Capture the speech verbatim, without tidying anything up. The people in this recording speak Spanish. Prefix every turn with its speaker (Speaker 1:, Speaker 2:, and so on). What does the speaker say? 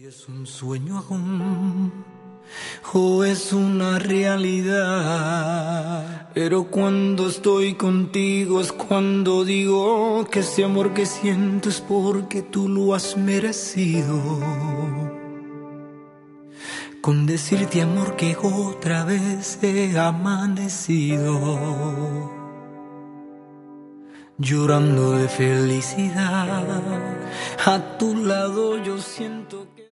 Speaker 1: Es un sueño aún, o es una realidad. Pero cuando estoy contigo es cuando digo que ese amor que siento es porque tú lo has merecido. Con decirte, amor, que otra vez he amanecido llorando de felicidad. A tu lado yo siento que